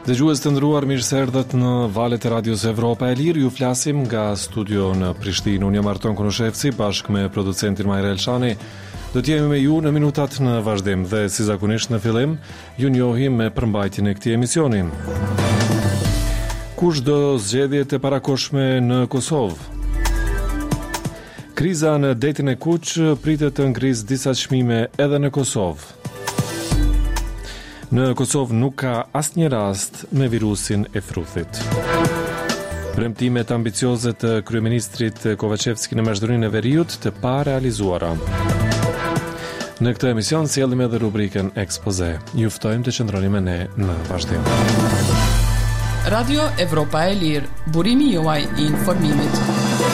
Dëgjues të nderuar, mirë se erdhët në valët e Radios Evropa e Lirë. Ju flasim nga studio në Prishtinë. Unë jam Arton Konoshevci bashkë me producentin Majra Elshani. Do të jemi me ju në minutat në vazhdim dhe si zakonisht në fillim ju njohim me përmbajtjen e këtij emisioni. Kush do zgjedhjet e parakoshme në Kosovë? Kriza në detin e Kuq pritet të ngrisë disa çmime edhe në Kosovë. Në Kosovë nuk ka asnjë rast me virusin e fruthit. Premtimet ambicioze të kryeministrit Kovacevski në Marrëdhëninë e Veriut të parealizuara. Në këtë emision sjellim edhe rubrikën Ekspoze. Ju ftojmë të qëndroni me ne në vazhdim. Radio Evropa e Lirë, burimi juaj i informimit.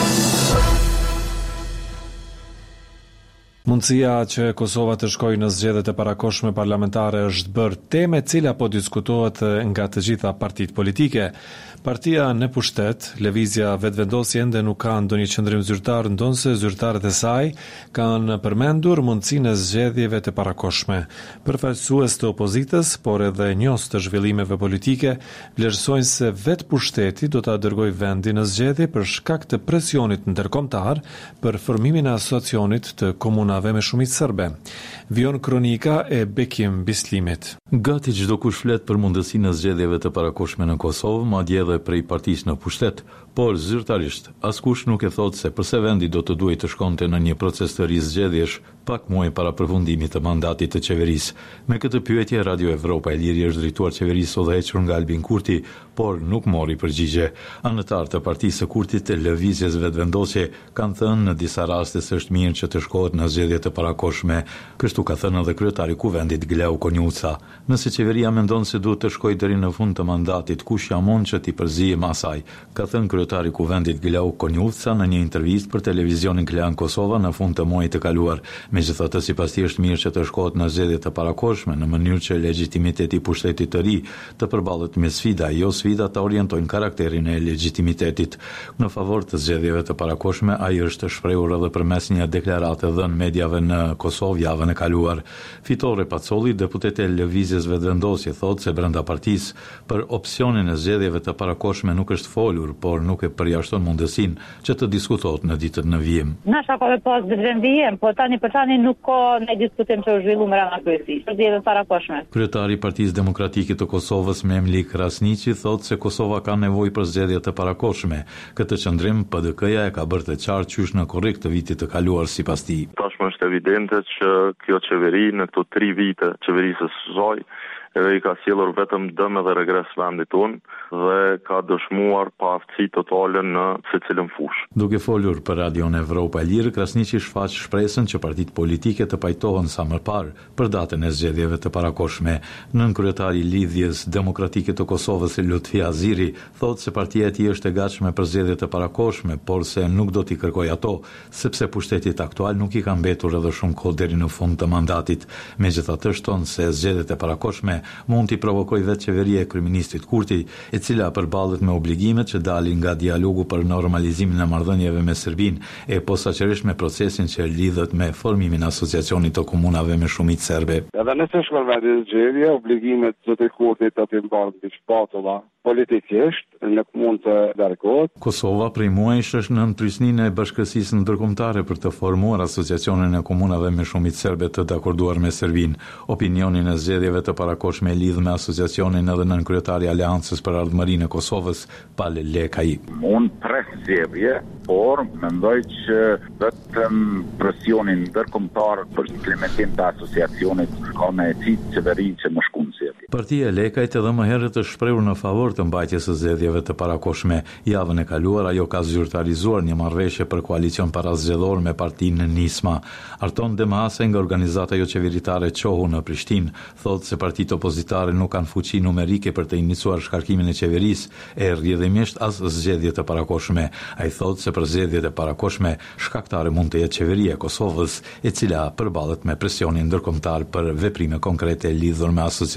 Mundësia që Kosova të shkojë në zgjedhjet e parakoshme parlamentare është bërë temë e cila po diskutohet nga të gjitha partitë politike. Partia në pushtet, Lëvizja Vetëvendosje ende nuk ka ndonjë qendrim zyrtar, ndonse zyrtarët e saj kanë përmendur mundësinë e zgjedhjeve të parakoshme. Përfaqësues të opozitës, por edhe njohës të zhvillimeve politike, vlerësojnë se vetë pushteti do ta dërgojë vendin në zgjedhje për shkak të presionit ndërkombëtar për formimin e asociacionit të komunave me shumicë serbe. Vion kronika e Bekim Bislimit. Gati çdo kush flet për mundësinë e zgjedhjeve të parakoshme në Kosovë, madje edhe prej partisë në pushtet, por zyrtarisht askush nuk e thot se pse vendi do të duhej të shkonte në një proces të rizgjedhjesh pak muaj para përfundimit të mandatit të qeverisë. Me këtë pyetje Radio Evropa e Lirë është drejtuar qeverisë udhëhequr nga Albin Kurti, por nuk mori përgjigje. Anëtarë të partisë së Kurtit të Lëvizjes Vetëvendosje kanë thënë në disa raste se është mirë që të shkohet në zgjedhje të parakoshme. Kështu ka thënë edhe kryetari i kuvendit Gleu Konjuca. Nëse qeveria mendon se duhet të shkojë deri në fund të mandatit, kush jamon që t'i përzihem asaj, ka thënë kryetari i kuvendit Gleu Konjuca në një intervistë për televizionin Klan Kosova në fund të muajit të kaluar. Megjithatë, sipas tij është mirë që të shkohet në zgjedhje të parakoshme në mënyrë që legitimiteti i pushtetit të ri të përballet me sfida, jo sfida të orientojnë karakterin e legitimitetit. Në favor të zgjedhjeve të parakoshme, ai është shprehur edhe përmes një deklarate dhënë mediave në Kosovë javën e kaluar. Fitore Pacolli, deputete e Lëvizjes Vetëvendosje, thotë se brenda partisë për opsionin e zgjedhjeve të parakoshme nuk është folur, por nuk e përjashton mundësinë që të diskutohet në ditët në vijim. Na shaka pas vijim, po tani nuk ka ne diskutim që u zhvillu me rana kryesisht për zgjedhjet parakoshme. Kryetari i Partisë Demokratike të Kosovës Memli Krasniqi thotë se Kosova ka nevojë për zgjedhje të parakoshme. Këtë qëndrim PDK-ja e ka bërë të qartë qysh në korrik të vitit të kaluar sipas tij. Tashmë është evidente që kjo qeveri në këto 3 vite qeverisë së saj edhe i ka sjellur vetëm dëm edhe regres vendit tonë dhe ka dëshmuar pa aftësi totale në secilën fushë. Duke folur për Radion Evropa e Lirë, Krasniqi shfaq shpresën që partitë politike të pajtohen sa më parë për datën e zgjedhjeve të parakoshme. Nën kryetari i Lidhjes Demokratike të Kosovës Lutfi Aziri thotë se partia e tij është e gatshme për zgjedhje të parakoshme, por se nuk do t'i kërkojë ato, sepse pushtetit aktual nuk i ka mbetur edhe shumë kohë deri në fund të mandatit. Megjithatë shton se zgjedhjet e parakoshme mund t'i provokojë vetë qeveria e kryeministit Kurti, e cila përballet me obligimet që dalin nga dialogu për normalizimin e marrëdhënieve me Serbinë e posaçërisht me procesin që lidhet me formimin e asociacionit të komunave me shumicë serbe. Edhe nëse shkon vendi zgjedhje, obligimet të Kurtit të përballet me shpatulla politikisht, nuk mund të largohet. Kosova prej muajsh është në prysninë e bashkësisë ndërkombëtare për të formuar asociacionin e komunave me shumicë serbe të dakorduar me Serbinë. Opinionin e zgjedhjeve të parakoshme lidh me asociacionin edhe nën kryetari i Aleancës për Ardhmërinë e Kosovës, Pale Lekaj. Unë pres zgjedhje, por mendoj që vetëm presionin ndërkombëtar për implementim të asociacionit ka me ecit qeverinë që më shkon zgjedhje. Partia e Lekajt edhe më herët është shprehur në favor të mbajtjes së zgjedhjeve të parakoshme. Javën e kaluar ajo ka zyrtarizuar një marrëveshje për koalicion parazgjedhor me partinë Nisma. Arton Demase nga organizata jo qeveritare Qohu në Prishtinë thotë se partitë opozitare nuk kanë fuqi numerike për të iniciuar shkarkimin e qeverisë e rrjedhimisht as zgjedhje të parakoshme. Ai thotë se për zgjedhjet e parakoshme shkaktare mund të jetë qeveria e Kosovës, e cila përballet me presionin ndërkombëtar për veprime konkrete lidhur me asociacionin.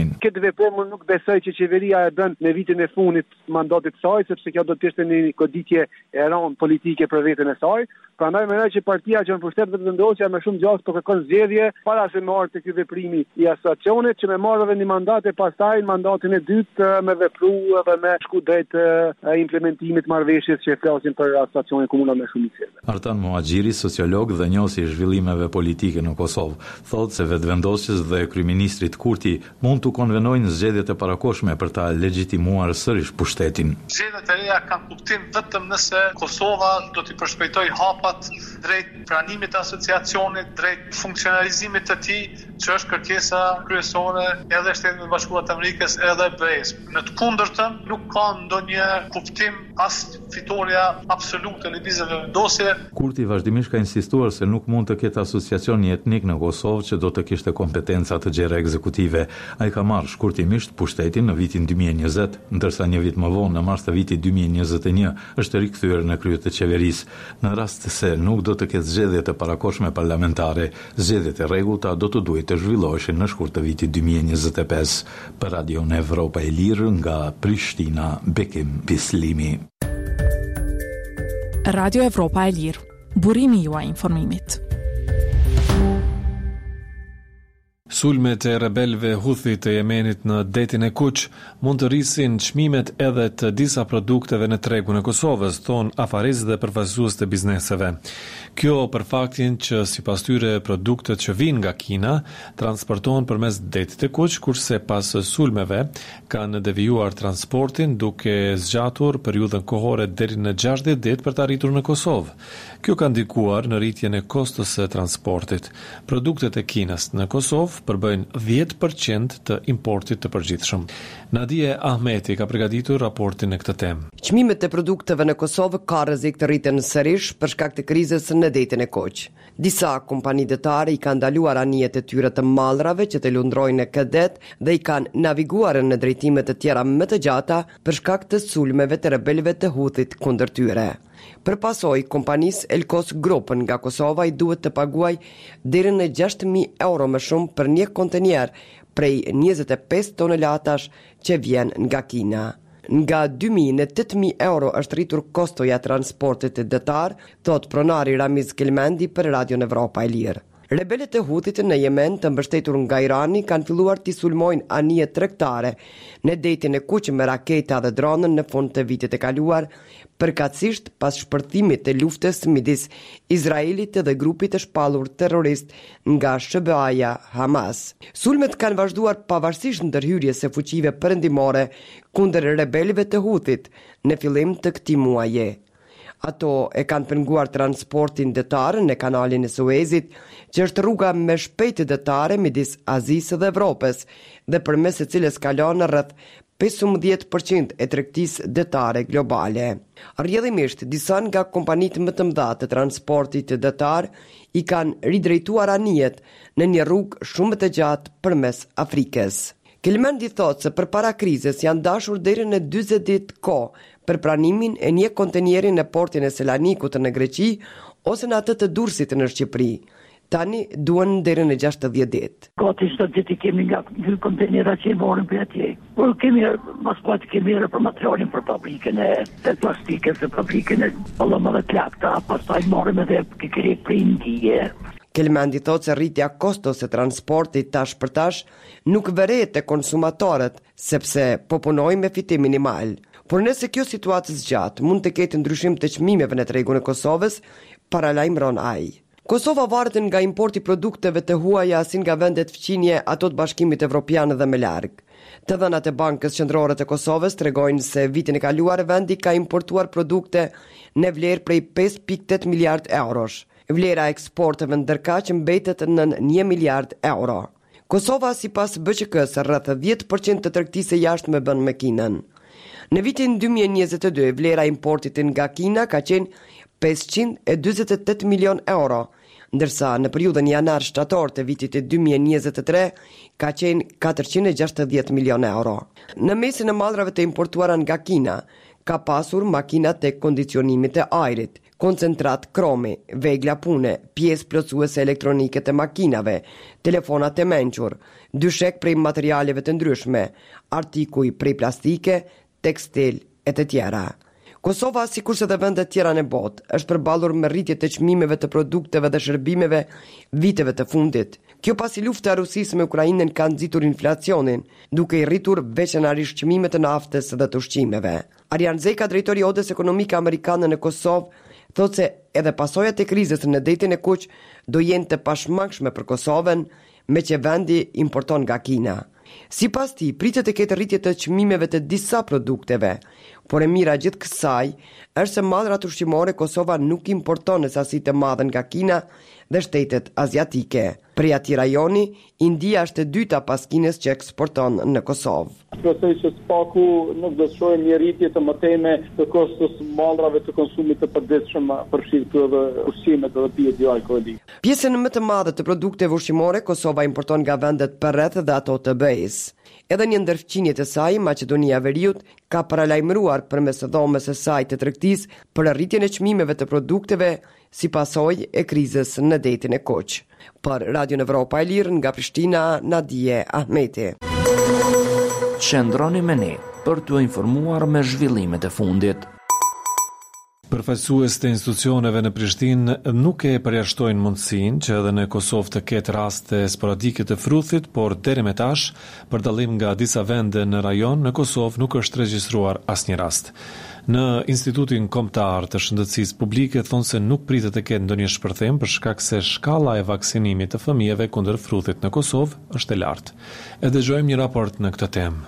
Kosovënojnë. Këtë veprim nuk besoj që qeveria e bën në vitin e fundit mandatit saj, sepse kjo do të ishte një goditje e rëndë politike për veten e saj. Prandaj mendoj që partia që në pushtet vetëvendosja më shumë gjatë për kërkon zgjedhje para se marrë të ky veprimi i asociacionit që më marrë edhe një mandat e pastaj mandatin e dytë me vepru edhe me shku drejt implementimit marrëveshjes që flasin për asociacionin komunal me shumicë. Artan Muhaxhiri, sociolog dhe njohësi i zhvillimeve politike në Kosovë, thotë se vetëvendosjes dhe kryeministrit Kurti mund të konvenojnë zgjedhjet e parakohshme për ta legjitimuar sërish pushtetin. Zgjedhjet e reja kanë kuptim vetëm nëse Kosova do t'i përshpejtojë hapat drejt pranimit të asociacionit, drejt funksionalizimit të tij, që është kërkesa kryesore edhe Shtetit Bashkuar të Amerikës edhe BE-s. Në të kundërtën nuk ka ndonjë kuptim as fitoria absolute lëvizjeve vendosje. Kurti vazhdimisht ka insistuar se nuk mund të ketë asociacion etnik në Kosovë që do të kishte kompetenca të gjera ekzekutive. Ai ka marrë shkurtimisht pushtetin në vitin 2020, ndërsa një vit më vonë në mars të vitit 2021 është rikthyer në krye të qeverisë. Në rast se nuk do të ketë zgjedhje të parakohshme parlamentare, zgjedhjet e rregullta do të duhet të zhvilloheshin në shkurt të vitit 2025. Për Radion Evropa e Lirë nga Prishtina, Bekim Bislimi. Radio Evropa e Lirë, burimi juaj informimit. Sulmet e rebelëve Huthi të Jemenit në detin e Kuq mund të rrisin çmimet edhe të disa produkteve në tregun e Kosovës, thon afaristë dhe përfaqësues të bizneseve. Kjo për faktin që sipas tyre produktet që vijnë nga Kina transportohen përmes detit të Kuq, kurse pas sulmeve kanë devijuar transportin duke zgjatur periudhën kohore deri në 60 ditë për të arritur në Kosovë. Kjo ka ndikuar në rritjen e kostos së transportit. Produktet e Kinës në Kosovë përbëjnë 10% të importit të përgjithshëm. Nadie Ahmeti ka përgatitur raportin në këtë temë. Çmimet e produkteve në Kosovë ka rrezik të rriten sërish për shkak të krizës në detin e Kuq. Disa kompani detare i kanë ndaluar anijet e tyre të mallrave që të lundrojnë në këtë det dhe i kanë naviguar në drejtime të tjera më të gjata për shkak të sulmeve të rebelëve të Huthit kundër tyre. Për pasoj, kompanisë Elkos Group nga Kosova i duhet të paguaj deri në 6.000 euro më shumë për një kontenier prej 25 tonelatash që vjen nga Kina. Nga 2.000 në 8.000 euro është rritur kostoja transportit të detar, thot pronari Ramiz Kelmendi për Radio Evropa e Lirë. Rebelët e Huthit në Yemen të mbështetur nga Irani kanë filluar t'i sulmojnë anije tregtare në detin e Kuq me raketa dhe dronën në fund të vitit e kaluar, përkatësisht pas shpërthimit të luftës midis Izraelit dhe grupit të shpallur terrorist nga SBA-ja Hamas. Sulmet kanë vazhduar pavarësisht ndërhyrjes së fuqive perëndimore kundër rebelëve të Huthit në fillim të këtij muaji. Ato e kanë penguar transportin detar në kanalin e Suezit, që është rruga me shpejtë detare midis Azisë dhe Evropës, dhe përmes së cilës kalon rreth 15% e tregtisë detare globale. Rrjedhimisht, disa nga kompanitë më të mëdha të transportit detar i kanë ridrejtuar anijet në një rrugë shumë të gjatë përmes Afrikës. Kelmendi thotë se përpara krizës janë dashur deri në 40 ditë kohë për pranimin e një kontenieri në portin e Selanikut në Greqi ose në atë të Durrësit në Shqipëri. Tani duan deri në 60 ditë. Gati çdo ditë kemi nga dy kontenera që morën për atje. Por kemi maskuat kemi për materialin për fabrikën e plastikës, për fabrikën e pallomave të lakta, pastaj morëm edhe kikëri për Indie. Kelmendi thotë se rritja kostos e transportit tash për tash nuk vërehet te konsumatorët sepse po punojnë me fitim minimal. Por nëse kjo situatë zgjat, mund të ketë ndryshim të çmimeve në tregun e Kosovës, paralajmëron ai. Kosova varet nga importi produkteve të huaja si nga vendet fqinje ato të Bashkimit Evropian dhe më larg. Të dhënat e Bankës Qendrore të Kosovës tregojnë se vitin e kaluar vendi ka importuar produkte në vlerë prej 5.8 miliard eurosh. Vlera e eksporteve ndërkaq mbetet në 1 miliard euro. Kosova sipas BÇK-s rreth 10% të tregtisë jashtme bën me Kinën. Në vitin 2022 vlera e importit nga Kina ka qenë 548 milion euro, ndërsa në periudhën janar-shtator të vitit 2023 ka qenë 460 milion euro. Në mesin e mallrave të importuara nga Kina Ka pasur makina tek kondicionimit e ajrit, koncentrat kromi, vegla pune, pjesë plotësuese elektronike të makinave, telefonat e mençur, dyshek prej materialeve të ndryshme, artikuj prej plastike, tekstil e të tjera. Kosova, sikurse dhe vendet tjera në botë, është përballur me rritje të çmimeve të produkteve dhe shërbimeve viteve të fundit. Kjo pasi lufta e Rusisë me Ukrainën ka nxitur inflacionin, duke i rritur veçanërisht çmimet e naftës dhe të ushqimeve. Arjan Zeka, drejtori i Odës Ekonomike Amerikane në Kosovë, thotë se edhe pasojat e krizës në detin e Kuq do jenë të pashmangshme për Kosovën, me që vendi importon nga Kina. Sipas tij, pritet të ketë rritje të çmimeve të disa produkteve, por e mira gjithë kësaj është se mallrat ushqimore Kosova nuk importon në sasi të mëdha nga Kina dhe shtetet aziatike. Prej atij rajoni, India është e dyta pas Kinës që eksporton në Kosovë. Shpresoj që spaku nuk do të shohë një rritje të mëtejme të kostos mallrave të konsumit të përditshëm, përfshirë edhe ushqimet dhe pijet jo alkoolike. Pjesën më të madhe të produkteve ushqimore Kosova importon nga vendet përreth dhe ato të BE-s. Edhe një ndër fqinjet e saj, Maqedonia e Veriut, ka paralajmëruar përmes dhomës së saj të tregtisë për rritjen e çmimeve të produkteve si pasojë e krizës në detin e Kuq. Për Radio Evropa e Lirë nga Prishtina, Nadije Ahmeti. Qëndroni me ne për t'u informuar me zhvillimet e fundit. Përfaqësues të institucioneve në Prishtinë nuk e përjashtojnë mundësinë që edhe në Kosovë të ketë raste sporadike të fruthit, por deri më tash, për dallim nga disa vende në rajon, në Kosovë nuk është regjistruar asnjë rast. Në Institutin Kombëtar të Shëndetësisë Publike thonë se nuk pritet të ketë ndonjë shpërthim për shkak se shkalla e vaksinimit të fëmijëve kundër fruthit në Kosovë është e lartë. E dëgjojmë një raport në këtë temë.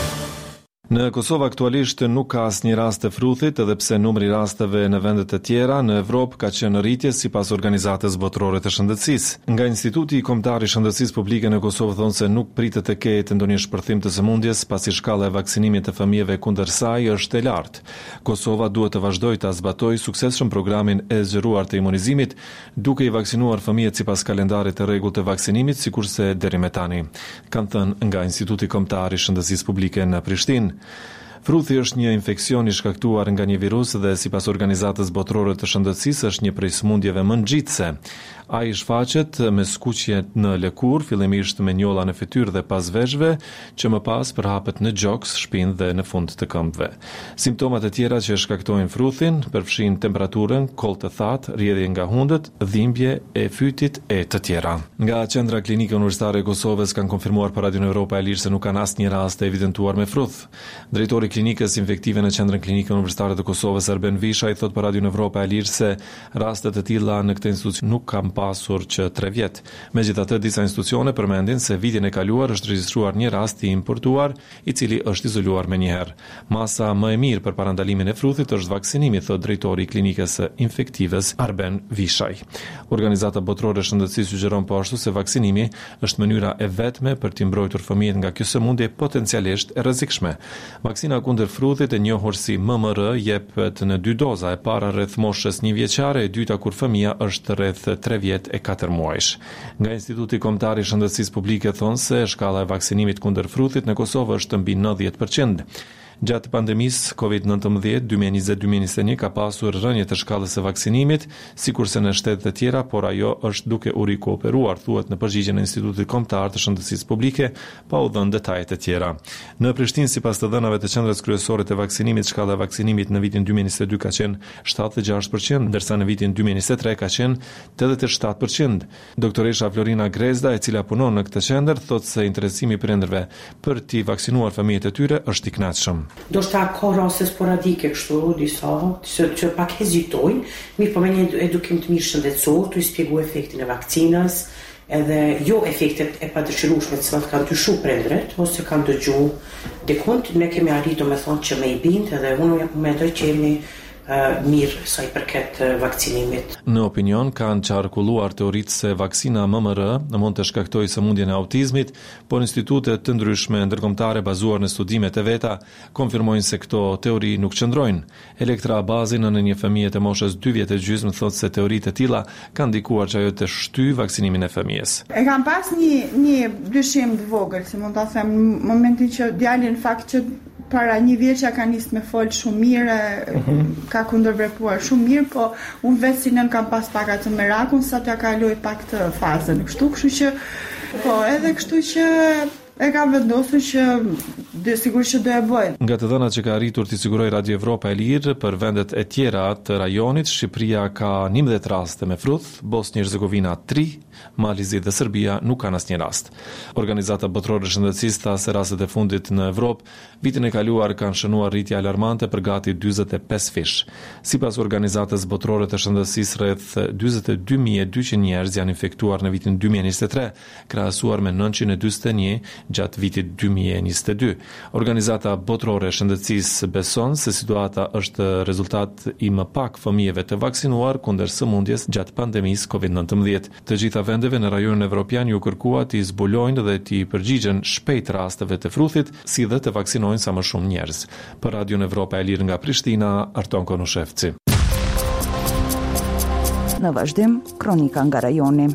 Në Kosovë aktualisht nuk ka asnjë rast të fruthit, edhe pse numri rasteve në vendet e tjera në Evropë ka qenë në rritje sipas Organizatës Botërore të Shëndetësisë. Nga Instituti Kombëtar i Shëndetësisë Publike në Kosovë thonë se nuk pritet të ketë ndonjë shpërthim të sëmundjes, pasi shkalla e vaksinimit të fëmijëve kundër saj është e lartë. Kosova duhet të vazhdojë ta zbatojë suksesshëm programin e zgjeruar të imunizimit, duke i vaksinuar fëmijët sipas kalendarit të rregullt të vaksinimit, sikurse deri më tani, kanë thënë nga Instituti Kombëtar i Shëndetësisë Publike në Prishtinë. Fruthi është një infeksion i shkaktuar nga një virus dhe sipas Organizatës Botërore të Shëndetësisë është një prej sëmundjeve më nxitse. Ai shfaqet me skuqje në lëkurë, fillimisht me njolla në fytyrë dhe pas veshëve, që më pas përhapet në gjoks, shpinë dhe në fund të këmbëve. Simptomat e tjera që shkaktojnë fruthin përfshin temperaturën, koll të thatë, rrjedhje nga hundët, dhimbje e fytit e të tjera. Nga Qendra Klinike Universitare e Kosovës kanë konfirmuar për Radio Evropa e Lirë se nuk kanë asnjë rast të evidentuar me fruth. Drejtori i Klinikës Infektive në Qendrën Klinike Universitare të Kosovës, Arben Visha, i thot për Radio Evropa e Lirë se rastet e tilla në këtë institucion nuk kanë pasur që 3 vjet. Megjithatë, disa institucione përmendin se vitin e kaluar është regjistruar një rast i importuar, i cili është izoluar menjëherë. Masa më e mirë për parandalimin e fruthit është vaksinimi, thot drejtori i Klinikës Infektives Arben Vishaj. Organizata Botërore e Shëndetësisë sugjeron po ashtu se vaksinimi është mënyra e vetme për t'i mbrojtur fëmijët nga kjo sëmundje potencialisht e rrezikshme. Vaksina kundër fruthit, e njohur si MMR, jepet në 2 doza, e para rreth moshës 1 vjeçare, e dyta kur fëmia është rreth 3 vjet e 4 muajsh. Nga Instituti Kombëtar i Shëndetësisë Publike thonë se shkalla e vaksinimit kundër fruthit në Kosovë është mbi 90%. Gjatë pandemisë COVID-19 2020-2021 ka pasur rënje të shkallës së vaksinimit, sikurse në shtetet e tjera, por ajo është duke u rikooperuar, thuhet në përgjigjen e Institutit Kombëtar të Shëndetësisë Publike, pa u dhënë detajet e tjera. Në Prishtinë, sipas të dhënave të Qendrës Kryesore të Vaksinimit, shkalla e vaksinimit në vitin 2022 ka qenë 76%, ndërsa në vitin 2023 ka qenë 87%. Doktoresha Florina Grezda, e cila punon në këtë qendër, thotë se interesimi i prindërve për t'i vaksinuar fëmijët e tyre është i kënaqshëm. Do shta ka raste sporadike kështu, disa që pak hezitojnë, mirë po me një edukim të mirë shëndetësor, të i spjegu efektin e vakcinës, edhe jo efektet e padëshirueshme të cilat kanë dyshu prindërit, ose kanë dëgju dikund, ne kemi arritur me thonë që me i bindë, edhe unë mendoj që jemi mirë sa i përket vaksinimit. Në opinion kanë qarkulluar teoritë se vaksina MMR mund të shkaktojë sëmundjen e autizmit, por institute të ndryshme ndërkombëtare bazuar në studimet e veta konfirmojnë se këto teori nuk qëndrojnë. Elektra Bazi, në një fëmijë të moshës 2 vjet e gjysmë, thotë se teoritë e tilla kanë ndikuar që ajo të shtyjë vaksinimin e fëmijës. E kam pas një dyshim të vogël, si mund ta them, në momentin që djali në fakt që para një vjeçja ka nisë me fol shumë mirë, ka kundërvepruar shumë mirë, po unë vetë si nën kam pas pak atë merakun sa t'ja kaloj pak të fazën, kështu që po edhe kështu që e kam vendosur që sigurisht që do e bëj. Nga të dhënat që ka arritur t'i siguroj Radio Evropa e Lirë për vendet e tjera të rajonit, Shqipëria ka 11 raste me fruth, Bosnia Herzegovina 3, Malizi dhe Serbia nuk kanë asnjë rast. Organizata botërore e shëndetësisë tha se rastet e fundit në Evropë vitin e kaluar kanë shënuar rritje alarmante për gati 45 fish. Sipas organizatës botërore të shëndetësisë, rreth 42.200 njerëz janë infektuar në vitin 2023, krahasuar me 941 gjatë vitit 2022. Organizata botërore e shëndetësisë beson se situata është rezultat i më pak fëmijëve të vaksinuar kundër sëmundjes gjatë pandemisë COVID-19. Të gjitha vendeve në rajonin evropian ju kërkuat t'i zbulojnë dhe t'i përgjigjen shpejt rasteve të fruthit, si dhe të vaksinojnë sa më shumë njerëz. Për Radion Evropa e Lirë nga Prishtina, Arton Konushevci. Në vazhdim, kronika nga rajoni.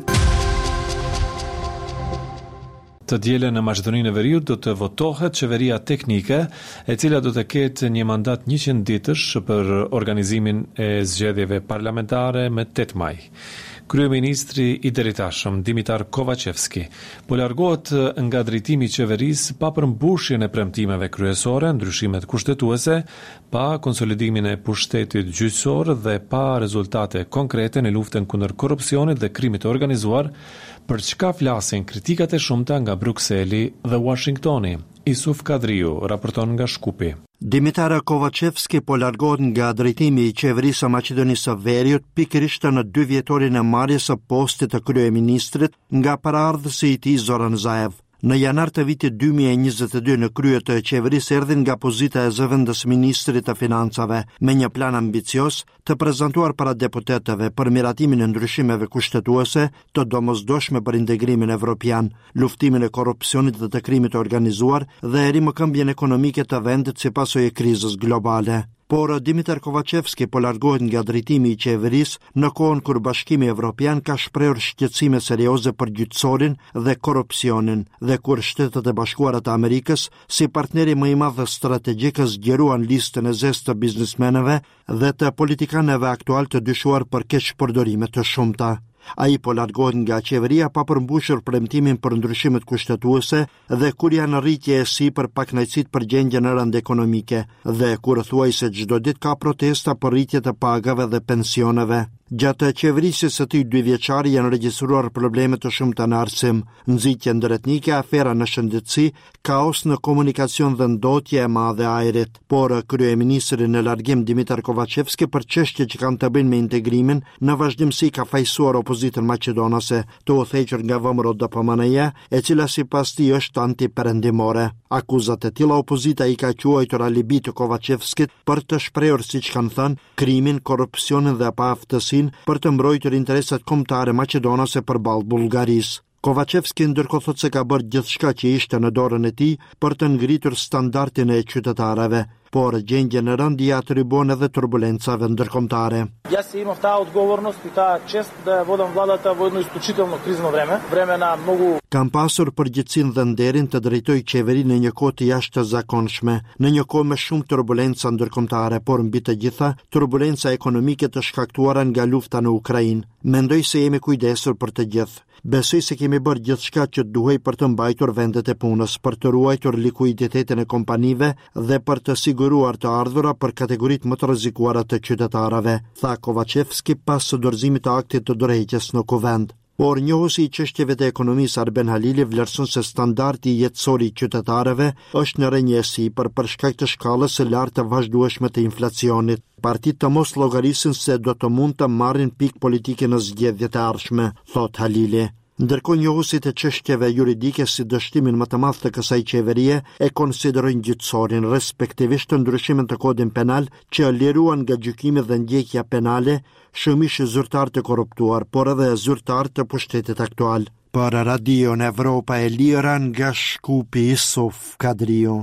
Të dielën në Maqedoninë e Veriut do të votohet qeveria teknike, e cila do të ketë një mandat 100 ditësh për organizimin e zgjedhjeve parlamentare me 8 maj. Kryeministri i deritashëm Dimitar Kovacevski po largohet nga drejtimi i qeverisë pa përmbushjen e premtimeve kryesore, ndryshimet kushtetuese, pa konsolidimin e pushtetit gjyqësor dhe pa rezultate konkrete në luftën kundër korrupsionit dhe krimit të organizuar, për çka flasin kritikat e shumta nga Brukseli dhe Washingtoni. Isuf Kadriu raporton nga Shkupi. Dimitar Kovacevski po largohet nga drejtimi i qeverisë së Maqedonisë së Veriut pikërisht në 2 vjetorin e marrjes së postit të kryeministrit nga paraardhësi i tij Zoran Zaev. Në janar të vitit 2022 në krye të qeverisë erdhin nga pozita e zëvendës ministrit të financave me një plan ambicios të prezantuar para deputetëve për miratimin e ndryshimeve kushtetuese të domosdoshme për integrimin evropian, luftimin e korrupsionit dhe të krimit të organizuar dhe rimëkëmbjen ekonomike të vendit si pasojë e krizës globale. Por Dimitar Kovacevski po largohet nga drejtimi i qeverisë në kohën kur Bashkimi Evropian ka shprehur shqetësime serioze për gjyqësorin dhe korrupsionin dhe kur Shtetet e Bashkuara të Amerikës si partneri më i madh strategjik zgjeruan listën e zezë të biznesmenëve dhe të politikanëve aktual të dyshuar për keqpërdorime të shumta. Ai po largohet nga qeveria pa përmbushur premtimin për ndryshimet kushtetuese dhe kur janë rritje e sipër pakënaqësitë për gjendjen e rëndë ekonomike dhe kur thuajse çdo ditë ka protesta për rritje të pagave dhe pensioneve. Gjatë qeverisjes së tij 2 vjeçare janë regjistruar probleme të shumta në arsim, nxitje ndëretnike, afera në shëndetësi, kaos në komunikacion dhe ndotje e madhe e ajrit. Por kryeministri në largim Dimitar Kovacevski për çështje që kanë të bëjnë me integrimin, në vazhdimsi ka fajsuar opozitën maqedonase, të udhëhequr nga VMRO DPMN-ja, e cila sipas tij është antiperëndimore. Akuzat e tilla opozita i ka quajtur alibi të Kovacevskit për të shprehur, siç kanë thënë, krimin, korrupsionin dhe paaftësinë për të mbrojtur interesat kombëtare maqedonase përballë Bullgarisë. Kovacevski ndërkohë thotë se ka bërë gjithçka që ishte në dorën e tij për të ngritur standardin e qytetarëve, por gjendja në rënd i atribon edhe turbulencave ndërkombëtare. Јас си имав таа одговорност и таа чест да водам владата во едно исклучително кризно време на многу. Kam pasur përgjegjësinë dhe nderin të drejtoj qeverinë në një kohë të jashtëzakonshme, në një kohë me shumë turbulenca ndërkombëtare, por mbi të gjitha turbulenca ekonomike të shkaktuara nga lufta në Ukrainë. Mendoj se jemi kujdesur për të gjithë. Besoj se kemi bërë gjithçka që duhej për të mbajtur vendet e punës, për të ruajtur likuiditetin e kompanive dhe për të siguruar të ardhura për kategoritë më të rrezikuara të qytetarëve, tha Kovacevski pas dorëzimit të aktit të dorëheqjes në Kuvend. Por njohuesi i çështjeve të ekonomisë Arben Halili vlerëson se standardi jetësor i qytetarëve është në rënjesi për shkak të shkallës së lartë të vazhdueshme të inflacionit. Partitë të mos llogarisin se do të mund të marrin pikë politike në zgjedhjet e ardhshme, thot Halili. Ndërkohë njohuesit e çështjeve juridike si dështimin më të madh të kësaj qeverie e konsiderojnë gjyqësorin, respektivisht ndryshimin të kodit penal që liruan nga gjykimi dhe ndjekja penale shumish zyrtar të korruptuar, por edhe zyrtar të pushtetit aktual. Për Radion Evropa e Lira nga Shkupi, Isuf Kadriu.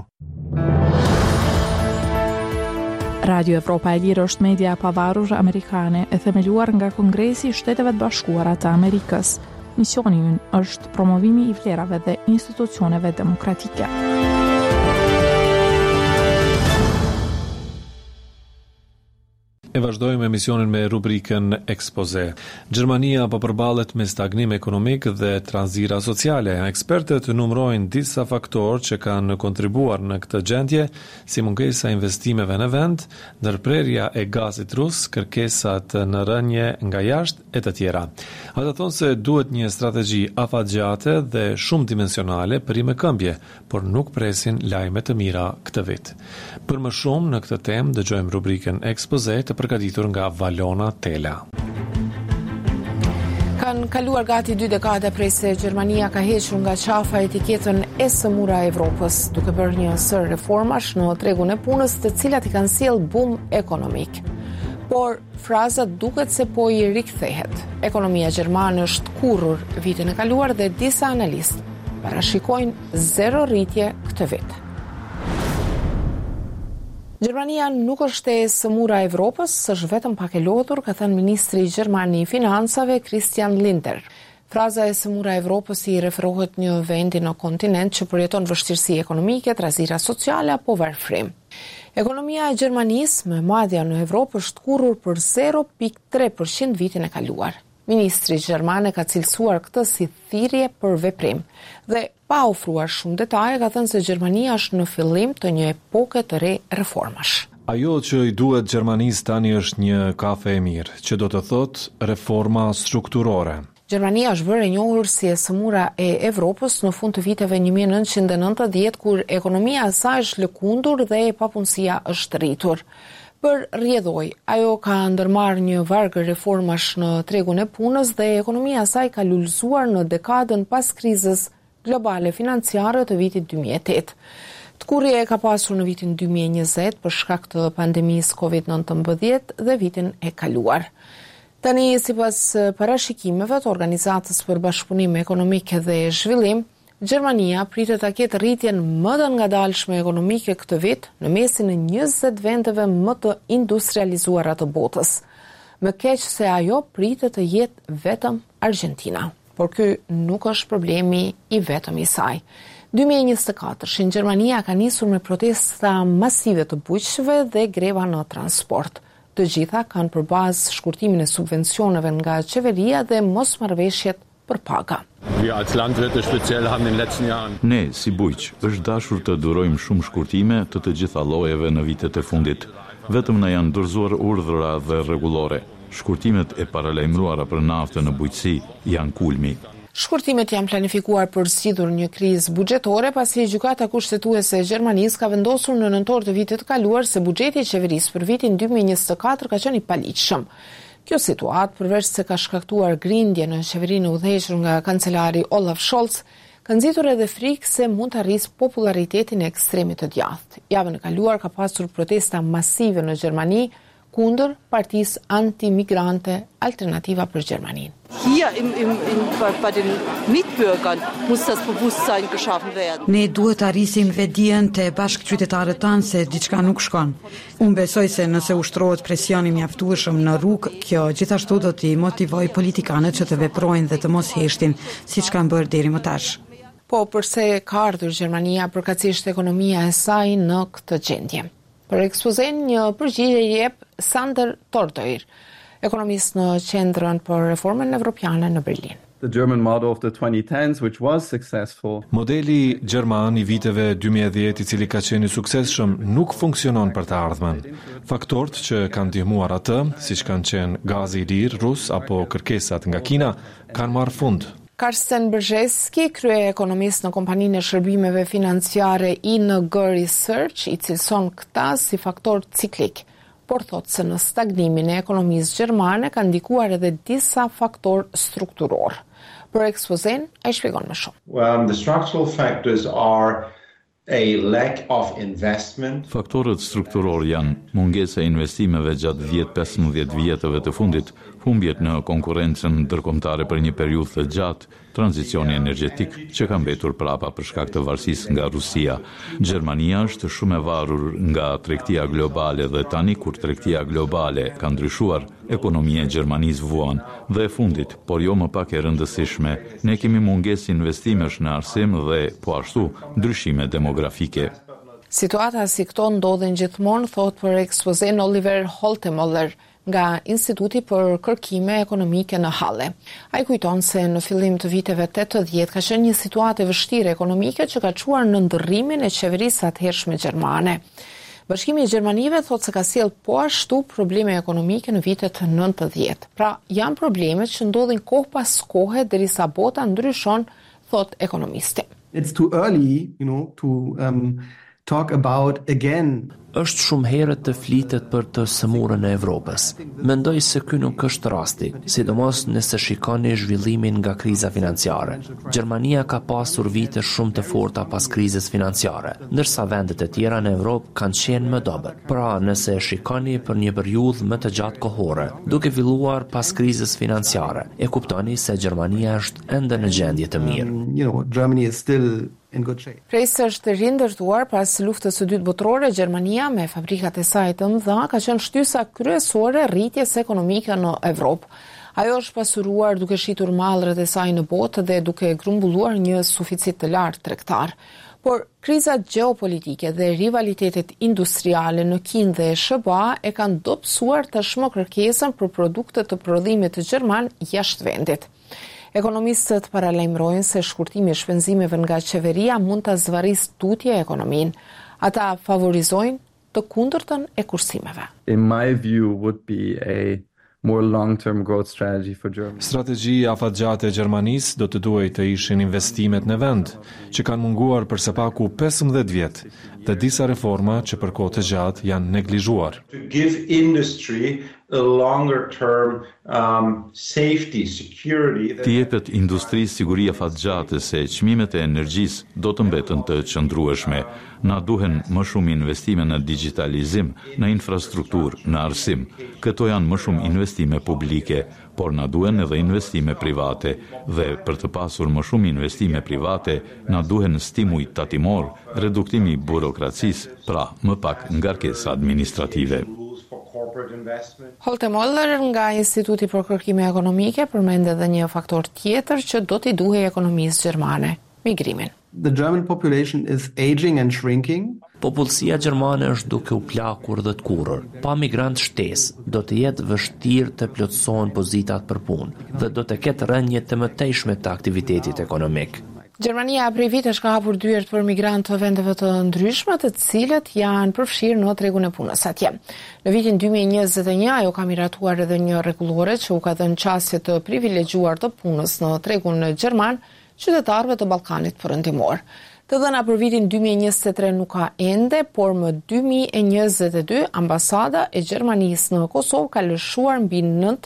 Radio Evropa e Lirë është media e pavarur amerikane e themeluar nga Kongresi i Shteteve të Bashkuara të Amerikës. Misioni ynë është promovimi i vlerave dhe institucioneve demokratike. E vazhdojmë emisionin me rubrikën Ekspoze. Gjermania po përballet me stagnim ekonomik dhe tranzira sociale. Ekspertët numërojnë disa faktorë që kanë kontribuar në këtë gjendje, si mungesa e investimeve në vend, ndërprerja e gazit rus, kërkesat në rënje nga jashtë e të tjera. Ata thonë se duhet një strategji afatgjate dhe shumë dimensionale për i me këmbje, por nuk presin lajme të mira këtë vit. Për më shumë në këtë temë dëgjojmë rubrikën Ekspoze të përgatitur nga Valona Tela. Kanë kaluar gati 2 dekada prej se Gjermania ka hequr nga qafa etiketën e sëmura e Evropës, duke bërë një sër reformash në tregun e punës, të cilat i kanë sjell bum ekonomik. Por fraza duket se po i rikthehet. Ekonomia gjermane është kurrur vitin e kaluar dhe disa analistë parashikojnë 0 rritje këtë vit. Gjermania nuk është e sëmura e Evropës, është vetëm pak e lodhur, ka thënë ministri gjerman i financave Christian Lindner. Fraza e sëmura e Evropës i referohet një vendi në kontinent që përjeton vështirësi ekonomike, trazira sociale apo varfërim. Ekonomia e Gjermanisë me madhja në Evropë është kurrur për 0.3% vitin e kaluar. Ministri gjerman ka cilësuar këtë si thirrje për veprim dhe pa ofruar shumë detaje ka thënë se Gjermania është në fillim të një epoke të re reformash. Ajo që i duhet Gjermanisë tani është një kafe e mirë, që do të thotë reforma strukturore. Gjermania është bërë e njohur si e sëmura e Evropës në fund të viteve 1990, kur ekonomia e saj është lëkundur dhe papunësia është rritur. Për rrjedhoj, ajo ka ndërmarrë një varg reformash në tregun e punës dhe ekonomia e saj ka lulëzuar në dekadën pas krizës globale financiare të vitit 2008. Tkurrje ka pasur në vitin 2020 për shkak të pandemisë COVID-19 dhe vitin e kaluar. Tani, sipas parashikimeve të Organizatës për Bashkëpunim Ekonomik dhe Zhvillim, Gjermania pritet ta ketë rritjen më të ngadalshme ekonomike këtë vit në mesin e 20 vendeve më të industrializuara të botës. Më keq se ajo pritet të jetë vetëm Argentina, por ky nuk është problemi i vetëm i saj. 2024 Gjermania ka nisur me protesta masive të bujqëve dhe greva në transport. Të gjitha kanë për bazë shkurtimin e subvencioneve nga qeveria dhe mosmarrëveshjet për paga. Ne, si bujq, është dashur të durojmë shumë shkurtime të gjitha llojeve në vitet e fundit. Vetëm na janë dorëzuar urdhra dhe rregullore. Shkurtimet e paralajmëruara për naftën në bujqësi janë kulmi. Shkurtimet janë planifikuar për zgjidhur një krizë buxhetore pasi gjykata kushtetuese e Gjermanisë ka vendosur në nëntor të vitit të kaluar se buxheti i qeverisë për vitin 2024 ka qenë i paligjshëm. Kjo situatë, përveç se ka shkaktuar grindje në qeverinë udhëhequr nga kancelari Olaf Scholz, ka nxitur edhe frikë se mund të arrisë popularitetin e ekstremit të djathtë. Javën e kaluar ka pasur protesta masive në Gjermani kundër partisë antimigrante Alternativa për Gjermaninë. Hier bei den Mitbürgern muss das Bewusstsein geschaffen werden. Ne duhet arrisim vetdijen te bashkëqytetarët tanë se diçka nuk shkon. Unë besoj se nëse ushtrohet presioni mjaftueshëm në rrugë, kjo gjithashtu do t'i motivojë politikanët që të veprojnë dhe të mos heshtin, siç kanë bërë deri më tash. Po përse ka ardhur Gjermania përkatësisht ekonomia e saj në këtë gjendje? Për ekspozen një përgjigje jep Sander Tortøyer, ekonomist në Qendrën për Reformën Evropiane në Berlin. The German model of the 2010s, which was successful. Modeli gjerman i viteve 2010, i cili ka qenë i suksesshëm, nuk funksionon për të ardhmen. Faktorët që kanë ndihmuar atë, siç kanë qenë gazi i lirë rus apo kërkesat nga Kina, kanë marrë fund. Karsten Brzeski, krye ekonomist në kompaninë e shërbimeve financiare ING Research, i cilëson këta si faktor ciklik, por thotë se në stagnimin e ekonomisë gjermane ka ndikuar edhe disa faktor strukturor. Për ekspozen, ai shpjegon më shumë. The structural factors are a lack of investment. Faktorët strukturor janë mungesa e investimeve gjatë 10-15 vjetëve të fundit, humbjet në konkurrencën ndërkombëtare për një periudhë të gjatë, tranzicioni energjetik që ka mbetur prapa për shkak të varësisë nga Rusia. Gjermania është shumë e varur nga tregtia globale dhe tani kur tregtia globale ka ndryshuar, ekonomia e Gjermanisë vuan dhe e fundit, por jo më pak e rëndësishme, ne kemi mungesë investimesh në arsim dhe po ashtu ndryshime demografike. Situata si këto ndodhen gjithmonë, thot për ekspozen Oliver Holtemoller nga Instituti për Kërkime Ekonomike në Halle. Ai kujton se në fillim të viteve 80 ka qenë një situatë e vështirë ekonomike që ka çuar në ndërrimin e qeverisë atëhershme gjermane. Bashkimi i Gjermanive thot se ka sjell po ashtu probleme ekonomike në vitet 90. Pra, janë probleme që ndodhin kohë pas kohe derisa bota ndryshon, thot ekonomisti. It's too early, to talk about again. Është shumë herët të flitet për të sëmurën e Evropës. Mendoj se ky nuk është rasti, sidomos nëse shikoni zhvillimin nga kriza financiare. Gjermania ka pasur vite shumë të forta pas krizës financiare, ndërsa vendet e tjera në Evropë kanë qenë më dobët. Pra, nëse shikoni për një periudhë më të gjatë kohore, duke filluar pas krizës financiare, e kuptoni se Gjermania është ende në gjendje të mirë. Germany is still in good shape. Prej se është rindërtuar pas luftës së dytë botërore, Gjermania me fabrikat e saj të mëdha ka qenë shtysa kryesore rritjes ekonomike në Evropë. Ajo është pasuruar duke shitur mallrat e saj në botë dhe duke grumbulluar një suficit të lartë tregtar. Por krizat gjeopolitike dhe rivalitetet industriale në Kinë dhe SBA e kanë dobësuar tashmë kërkesën për produkte të prodhimit të gjerman jashtë vendit. Ekonomistët paralajmërojnë se shkurtimi i shpenzimeve nga qeveria mund ta zvarrisë tutje ekonominë. Ata favorizojnë të kundërtën e kursimeve. In my view would be a more long-term growth strategy for Germany. Strategjia afatgjatë e Gjermanisë do të duhej të ishin investimet në vend, që kanë munguar për së paku 15 vjet, dhe disa reforma që për kohë të gjatë janë neglizhuar. To give industry a longer term safety, security. Të jepet industrisë siguri afatgjatë se çmimet e energjisë do të mbeten të qëndrueshme. Na duhen më shumë investime në digitalizim, në infrastrukturë, në arsim. Këto janë më shumë investime publike, por na duhen edhe investime private dhe për të pasur më shumë investime private, na duhen stimuj tatimor, reduktimi i burokracisë, pra më pak ngarkesa administrative. Holtemoller nga Instituti për Kërkime Ekonomike përmend edhe një faktor tjetër që do t'i duhej ekonomisë gjermane, migrimin. The German population is aging and shrinking. Popullsia gjermane është duke u plakur dhe të kurrër. Pa migrant shtesë, do të jetë vështirë të plotësohen pozitat për punë dhe do të ketë rënje të mëtejshme të aktivitetit ekonomik. Gjermania prej vitesh ka hapur dyert për migrantë të vendeve të ndryshme, të cilët janë përfshirë në tregun e punës atje. Në vitin 2021 ajo ka miratuar edhe një rregullore që u ka dhënë çastje të privilegjuar të punës në tregun gjerman qytetarëve të Ballkanit Perëndimor. Të dhëna për vitin 2023 nuk ka ende, por më 2022 ambasada e Gjermanisë në Kosovë ka lëshuar mbi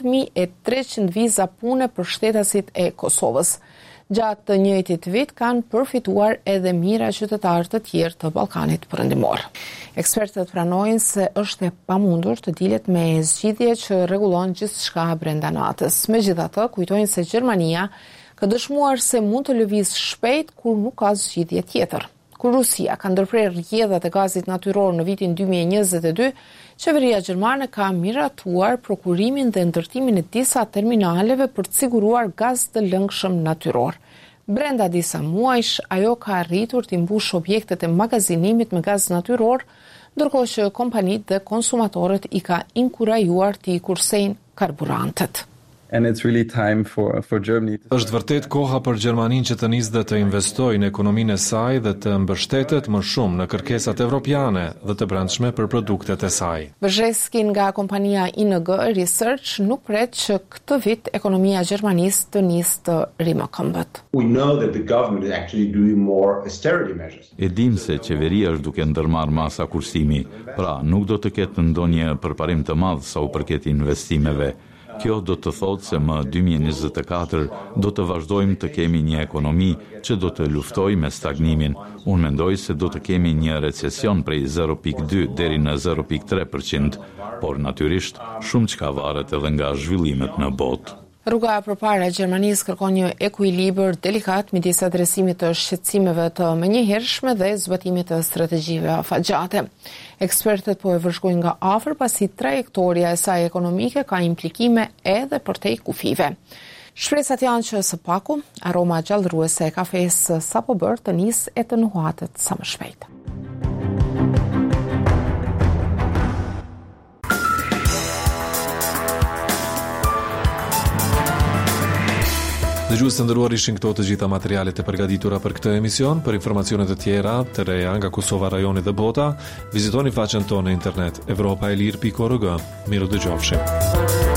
9.300 viza pune për shtetasit e Kosovës. Gjatë të njëjtit vit kanë përfituar edhe mira qytetarë të tjerë të Ballkanit Perëndimor. Ekspertët pranojnë se është e pamundur të dilet me zgjidhje që rregullon gjithçka brenda natës. Megjithatë, kujtojnë se Gjermania ka dëshmuar se mund të lëvizë shpejt kur nuk ka zgjidhje tjetër. Kur Rusia ka ndërprer rrjedhat e gazit natyror në vitin 2022, qeveria gjermane ka miratuar prokurimin dhe ndërtimin e disa terminaleve për të siguruar gaz të lëngshëm natyror. Brenda disa muajsh, ajo ka arritur të mbush objektet e magazinimit me gaz natyror, ndërkohë që kompanitë dhe konsumatorët i ka inkurajuar të i kursejnë karburantet. And it's really time for Germany. Është vërtet koha për Gjermaninë që të nisë dhe të investojë në ekonominë e saj dhe të mbështetet më shumë në kërkesat evropiane dhe të brendshme për produktet e saj. Brzezski nga kompania ING Research nuk pret që këtë vit ekonomia e Gjermanisë të nisë të rimëkëmbët. We know that the government is actually doing more austerity measures. E dim se qeveria është duke ndërmarrë masa kursimi, pra nuk do të ketë ndonjë përparim të madh sa u përket investimeve. Kjo do të thotë se më 2024 do të vazhdojmë të kemi një ekonomi që do të luftojë me stagnimin. Unë mendoj se do të kemi një recesion prej 0.2 deri në 0.3%, por natyrisht shumë çka varet edhe nga zhvillimet në botë. Rruga përpara e Gjermanisë kërkon një ekuilibër delikat midis adresimit të shqetësimeve të menjëhershme dhe zbatimit të strategjive afatgjate. Ekspertët po e vëzhgojnë nga afër pasi trajektoria e saj ekonomike ka implikime edhe përtej kufive. Shpresat janë që së paku aroma gjallëruese e kafes sapo bërë të nisë e të nuhatet sa më shpejt. Dëgjues të nderuar, ishin këto të gjitha materialet e përgatitura për këtë emision. Për informacione të tjera të reja nga Kosova, rajoni dhe bota, vizitoni faqen tonë në internet evropaelir.org. Miru dëgjofshim.